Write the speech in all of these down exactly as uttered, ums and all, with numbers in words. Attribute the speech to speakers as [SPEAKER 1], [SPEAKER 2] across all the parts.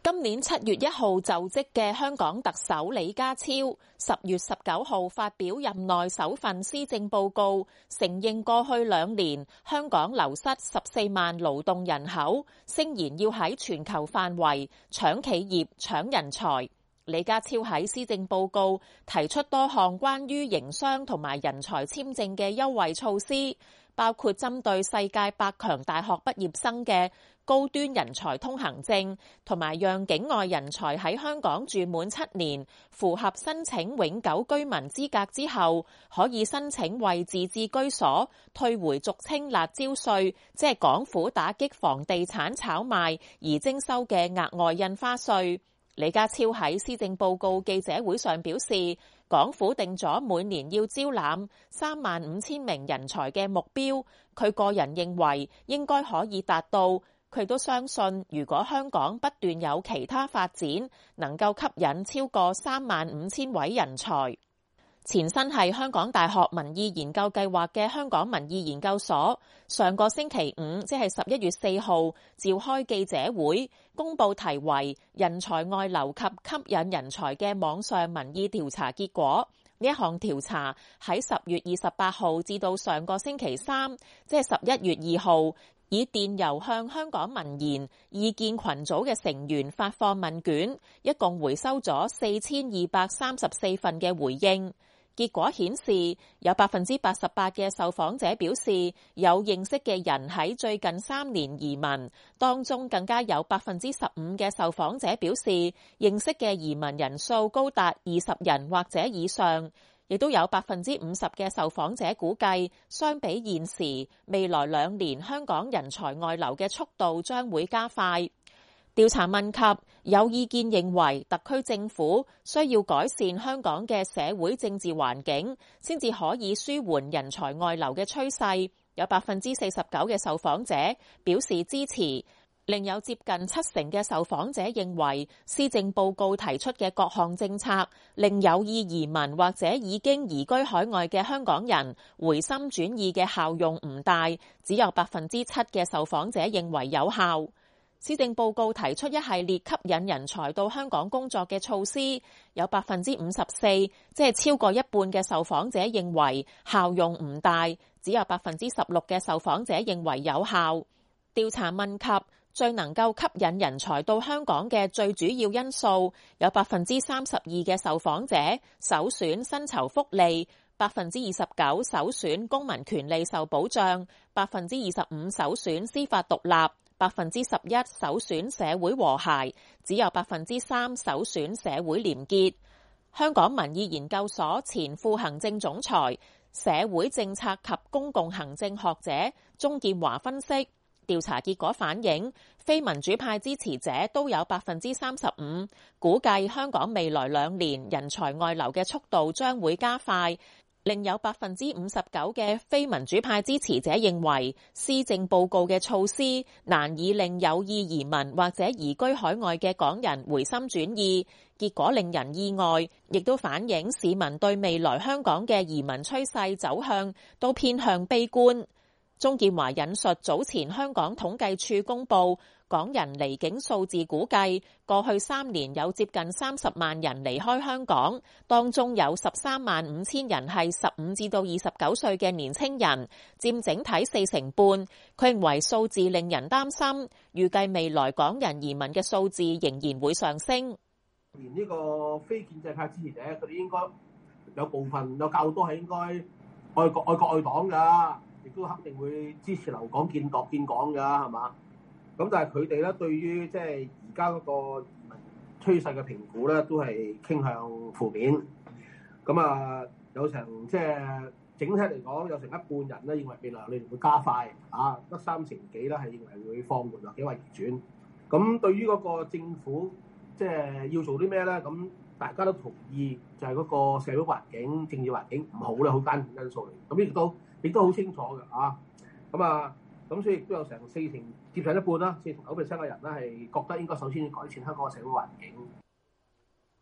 [SPEAKER 1] 今年七月一號就職嘅香港特首李家超，十月十九號發表任內首份施政報告，承認過去兩年香港流失十四萬勞動人口，聲言要喺全球範圍搶企業、搶人才。李家超喺施政報告提出多項關於營商同埋人才簽證嘅優惠措施，包括針對世界百強大學畢業生嘅高端人才通行證，同埋讓境外人才喺香港住滿七年，符合申請永久居民資格之後，可以申請為自置居所退回俗稱辣椒稅，即係港府打擊房地產炒賣而徵收嘅額外印花稅。李家超喺施政報告記者會上表示，港府定咗每年要招攬三萬五千名人才嘅目標，佢個人認為應該可以達到。佢都相信，如果香港不斷有其他發展，能夠吸引超過三萬五千位人才。前身係香港大學民意研究計劃嘅香港民意研究所，上個星期五，即係十一月四號，召開記者會，公佈題為《人才外流及吸引人才》嘅網上民意調查結果。呢一項調查喺十月二十八號至到上個星期三，即係十一月二號，以電郵向香港民研意見群組嘅成員發放問卷，一共回收咗四千二百三十四份嘅回應。結果顯示，有百分之八十八嘅受訪者表示有認識嘅人喺最近三年移民，當中更加有百分之十五嘅受訪者表示認識嘅移民人數高達二十人或者以上，亦都有百分之五十嘅受訪者估計，相比現時，未來兩年香港人才外流嘅速度將會加快。調查問及有意見認為特區政府需要改善香港嘅社會政治環境，先至可以舒緩人才外流嘅趨勢，有百分之四十九嘅受訪者表示支持，另有接近七成嘅受訪者認為施政報告提出嘅各項政策令有意移民或者已經移居海外嘅香港人回心轉意嘅效用唔大，只有百分之七嘅受訪者認為有效。施政報告提出一系列吸引人才到香港工作嘅措施，有百分之五十四，即係超過一半嘅受訪者認為效用唔大，只有百分之十六嘅受訪者認為有效。調查問及最能夠吸引人才到香港嘅最主要因素，有百分之三十二嘅受訪者首選薪酬福利，百分之二十九首選公民權利受保障，百分之二十五首選司法獨立，百分之十一首選社會和諧，只有百分之三首選社會廉潔。香港民意研究所前副行政總裁、社會政策及公共行政學者鍾建華分析，調查結果反映非民主派支持者都有百分之三十五，估計香港未來兩年人才外流嘅速度將會加快。另有百分之五十九嘅非民主派支持者認為施政報告嘅措施難以令有意移民或者移居海外嘅港人回心轉意，結果令人意外，亦都反映市民對未來香港嘅移民趨勢走向都偏向悲觀。鍾建華引述早前香港統計處公布港人離境數字，估計過去三年有接近三十萬人離開香港，當中有十三萬五千人係十五至到二十九歲嘅年輕人，佔整體四成半。佢認為數字令人擔心，預計未來港人移民嘅數字仍然會上升。
[SPEAKER 2] 連呢個非建制派支持者，佢哋應該有部分有較多係應該愛國愛國愛黨㗎。亦都肯定會支持留港建國建港㗎，係嘛？咁但係佢哋咧對於即係而家嗰個移民趨勢嘅評估咧，都係傾向負面。咁啊，有成即係整體嚟講，有成一半人咧認為未來兩年會加快啊，得三成幾咧係認為會放緩或者話逆轉。咁對於嗰個政府即係要做啲咩咧？咁大家都同意，就係嗰個社會環境、政治環境唔好咧，好關鍵因素嚟。咁亦都亦都好清楚嘅啊，咁啊，咁所以亦都有成四成接近一半啦，四成九 percent 嘅人咧係覺得應該首先要改善香港嘅社會環境。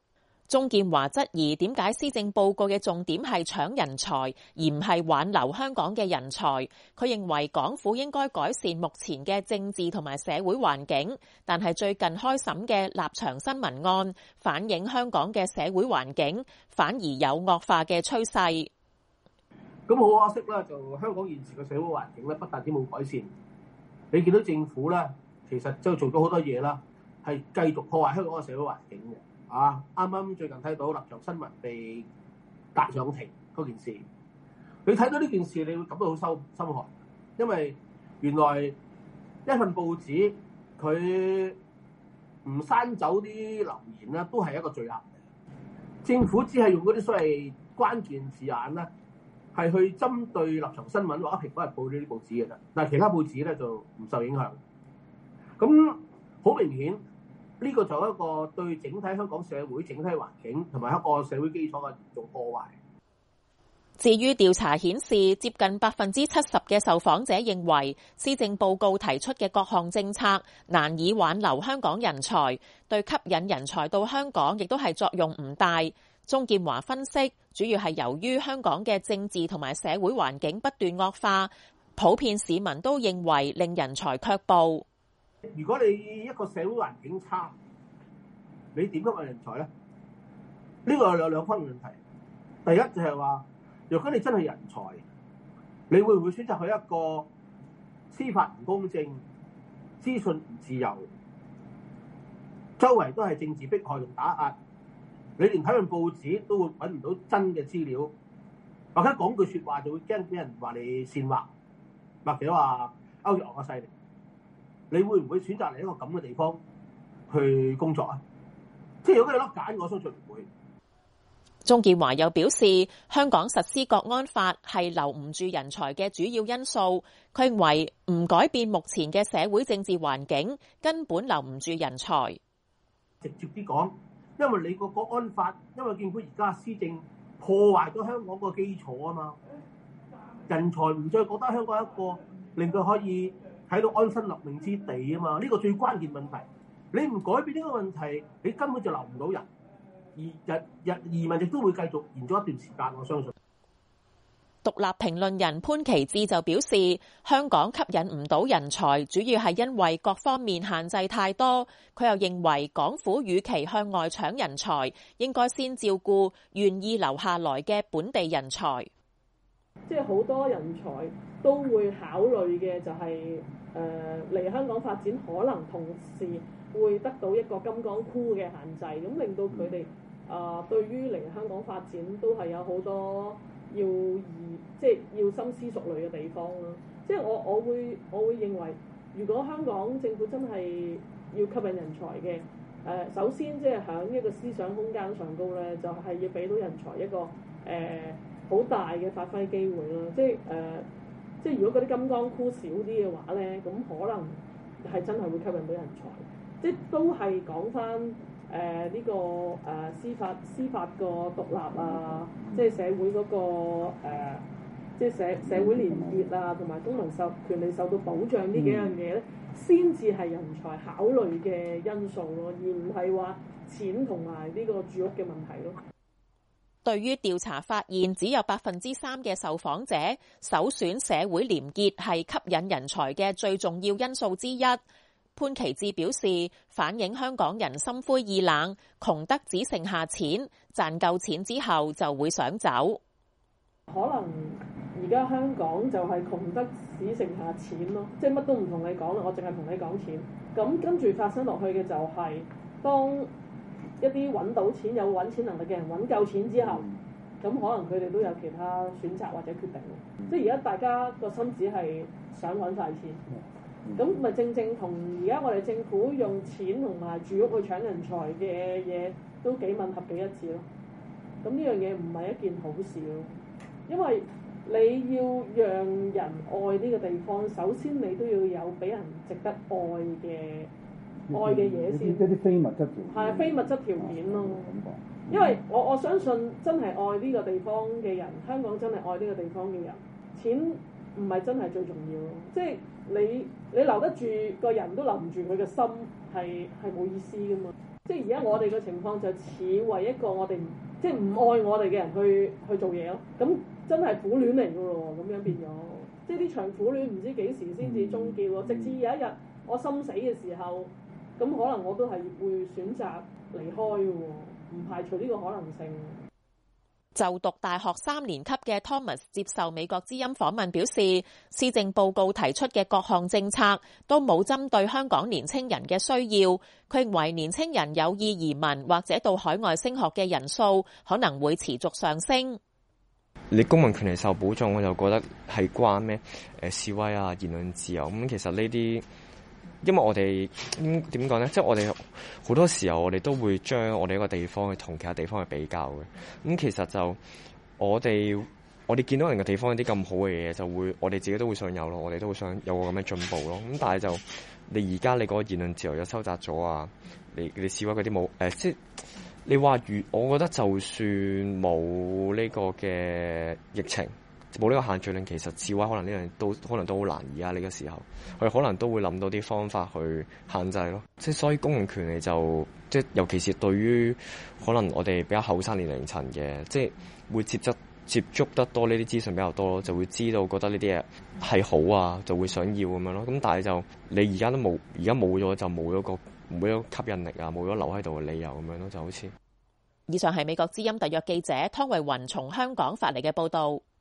[SPEAKER 1] 鍾建華質疑點解施政報告嘅重點係搶人才，而唔係挽留香港嘅人才。佢認為港府應該改善目前嘅政治同埋社會環境，但係最近開審嘅立場新聞案反映香港嘅社會環境反而有惡化嘅趨勢。
[SPEAKER 2] 咁好可惜啦，就香港現時嘅社會環境咧，不但止冇改善，你見到政府咧，其實就做咗好多嘢啦，係繼續破壞香港嘅社會環境嘅。啊！啱啱最近睇到立場新聞被押上庭嗰件事，你睇到呢件事，你會感到好心心寒，因為原來一份報紙佢唔刪走啲留言啦，都係一個罪行。政府只係用嗰啲所謂關鍵字眼啦，係去針對立場新聞或者蘋果日報呢啲報紙嘅啫，但係其他報紙咧就唔受影響。咁好明顯。呢個就係一個對整體香港社會整體環境同埋一個社會基礎嘅嚴重破壞。
[SPEAKER 1] 至於調查顯示，接近百分之七十嘅受訪者認為施政報告提出嘅各項政策難以挽留香港人才，對吸引人才到香港亦都係作用唔大。鍾建華分析，主要係由於香港嘅政治同埋社會環境不斷惡化，普遍市民都認為令人才卻步。
[SPEAKER 2] 如果你一個社會環境差，你點吸引人才咧？呢個有兩方面問題。第一就係話，如果你真係人才，你會唔會選擇去一個司法唔公正、資訊唔自由、周圍都係政治迫害同打壓，你連睇份報紙都會揾唔到真嘅資料，或者講句説話就會驚俾人話你煽惑，或者話勾結外國勢力。你會唔會選擇嚟一個咁嘅地方去工作啊？即係如果你有得揀，我相信唔會。
[SPEAKER 1] 鍾建華又表示，香港實施國安法係留唔住人才嘅主要因素。佢認為唔改變目前嘅社會政治環境，根本留唔住人才。
[SPEAKER 2] 直接啲講，因為你個國安法，因為政府而家施政破壞咗香港個基礎啊嘛，人才唔再覺得香港一個令佢可以喺度安身立命之地啊嘛，呢個最關鍵問題。你唔改變呢個問題，你根本就留唔到人，而日日移民亦都會繼續延咗一段時間。我相信。
[SPEAKER 1] 獨立評論人潘其志就表示，香港吸引唔到人才，主要係因為各方面限制太多。佢又認為，港府與其向外搶人才，應該先照顧願意留下來嘅本地人才。
[SPEAKER 3] 即係好多人才都會考慮嘅就係誒嚟香港發展，可能同時會得到一個金剛箍嘅限制，咁令到佢哋啊對於嚟香港發展都係有好多要即係要深思熟慮嘅地方咯。即係我我會我會認為，如果香港政府真係要吸引人才嘅，誒、呃、首先即係喺一個思想空間上高咧，就係、是、要俾到人才一個誒。呃好大嘅發揮機會咯，即係誒、呃，即係如果嗰啲金剛箍少啲嘅話咧，咁可能係真係會吸引到人才。即係都係講翻誒呢個誒、呃、司法司法個獨立啊，即係社會嗰、那個、呃、即係社社會連結啊，同埋公民受權利受到保障呢幾樣嘢咧，先至係人才考慮嘅因素咯，而唔係話錢同埋呢個住屋嘅問題咯。
[SPEAKER 1] 對於調查發現，只有百分之三嘅受訪者首選社會廉潔係吸引人才嘅最重要因素之一。潘其志表示，反映香港人心灰意冷，窮得只剩下錢，賺夠錢之後就會想走。
[SPEAKER 3] 可能而家香港就係窮得只剩下錢咯，即係乜都唔同你講啦，我淨係同你講錢。咁跟住發生落去嘅就係、是、當一啲揾到錢有揾錢能力嘅人揾夠錢之後，咁可能佢哋都有其他選擇或者決定。即係而家大家個心思係想揾晒錢，咁咪正正同而家我哋政府用錢同埋住屋去搶人才嘅嘢都幾吻合幾一致咯。咁呢樣嘢唔係一件好事咯，因為你要讓人愛呢個地方，首先你都要有俾人值得愛嘅。愛嘅嘢先，
[SPEAKER 4] 一啲非物質條件，
[SPEAKER 3] 係非物質條件咯。因為我我相信真係愛呢個地方嘅人，香港真係愛呢個地方嘅人，錢唔係真係最重要咯。即係你你留得住個人都留唔住佢嘅心，係係冇意思噶嘛。即係而家我哋嘅情況就似為一個我哋即係唔愛我哋嘅人去去做嘢咯。咁真係苦戀嚟㗎咯，咁樣變咗。即係呢場苦戀唔知幾時先至終結喎。直至有一日我心死嘅時候，咁可能我都係會選擇離開嘅喎，唔排除呢個可能性。
[SPEAKER 1] 就讀大學三年級嘅 Thomas 接受美國之音訪問表示，施政報告提出嘅各項政策都冇針對香港年青人嘅需要。佢認為年青人有意移民或者到海外升學嘅人數可能會持續上升。
[SPEAKER 4] 你公民權利受保障，我就覺得係關咩誒示威啊、言論自由咁。其實呢啲，因為我哋點講咧，即係我哋好多時候我哋都會將我哋一個地方去同其他地方去比較嘅。咁其實就我哋我哋見到人嘅地方有啲咁好嘅嘢，就會我哋自己都會想有咯，我哋都會想有個咁嘅進步咯。咁但係就你而家你嗰個言論自由又收窄咗啊，你你示威嗰啲冇誒，即係你話如我覺得就算冇呢個嘅疫情，冇呢個限聚令，其實示威可能呢樣都可能都好難。而家呢個時候，佢可能都會諗到啲方法去限制咯。即係所以公民權利就即係尤其是對於可能我哋比較後生年齡層嘅，即係會接觸接觸得多呢啲資訊比較多咯，就會知道覺得呢啲嘢係好啊，就會想要咁樣咯。咁但係就你而家都冇，而家冇咗就冇咗個冇咗吸引力啊，冇咗留喺度嘅理由咁樣咯，就好似。
[SPEAKER 1] 以上係美國之音特約記者湯慧雲從香港發嚟嘅報導。